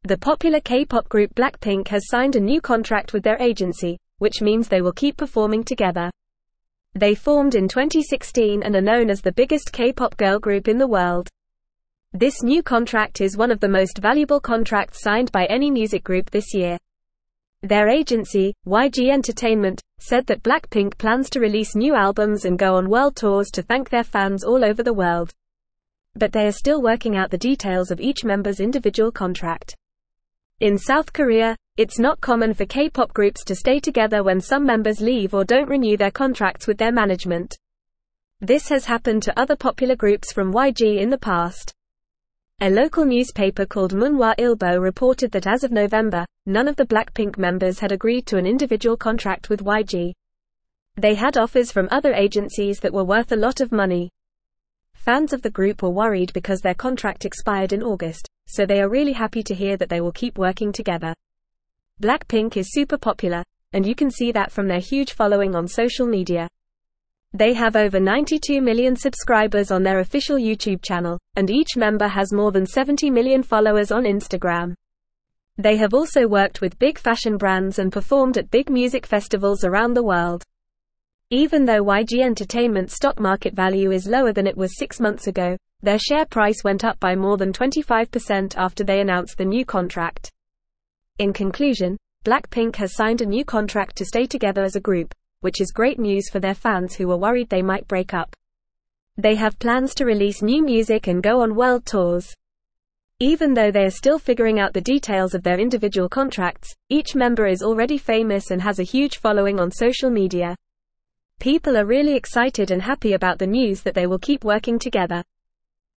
The popular K-pop group Blackpink has signed a new contract with their agency, which means they will keep performing together. They formed in 2016 and are known as the biggest K-pop girl group in the world. This new contract is one of the most valuable contracts signed by any music group this year. Their agency, YG Entertainment, said that Blackpink plans to release new albums and go on world tours to thank their fans all over the world. But they are still working out the details of each member's individual contract. In South Korea, it's not common for K-pop groups to stay together when some members leave or don't renew their contracts with their management. This has happened to other popular groups from YG in the past. A local newspaper called Munhwa Ilbo reported that as of November, none of the Blackpink members had agreed to an individual contract with YG. They had offers from other agencies that were worth a lot of money. Fans of the group were worried because their contract expired in August, so they are really happy to hear that they will keep working together. Blackpink is super popular, and you can see that from their huge following on social media. They have over 92 million subscribers on their official YouTube channel, and each member has more than 70 million followers on Instagram. They have also worked with big fashion brands and performed at big music festivals around the world. Even though YG Entertainment's stock market value is lower than it was 6 months ago, their share price went up by more than 25% after they announced the new contract. In conclusion, Blackpink has signed a new contract to stay together as a group, which is great news for their fans who were worried they might break up. They have plans to release new music and go on world tours. Even though they are still figuring out the details of their individual contracts, each member is already famous and has a huge following on social media. People are really excited and happy about the news that they will keep working together.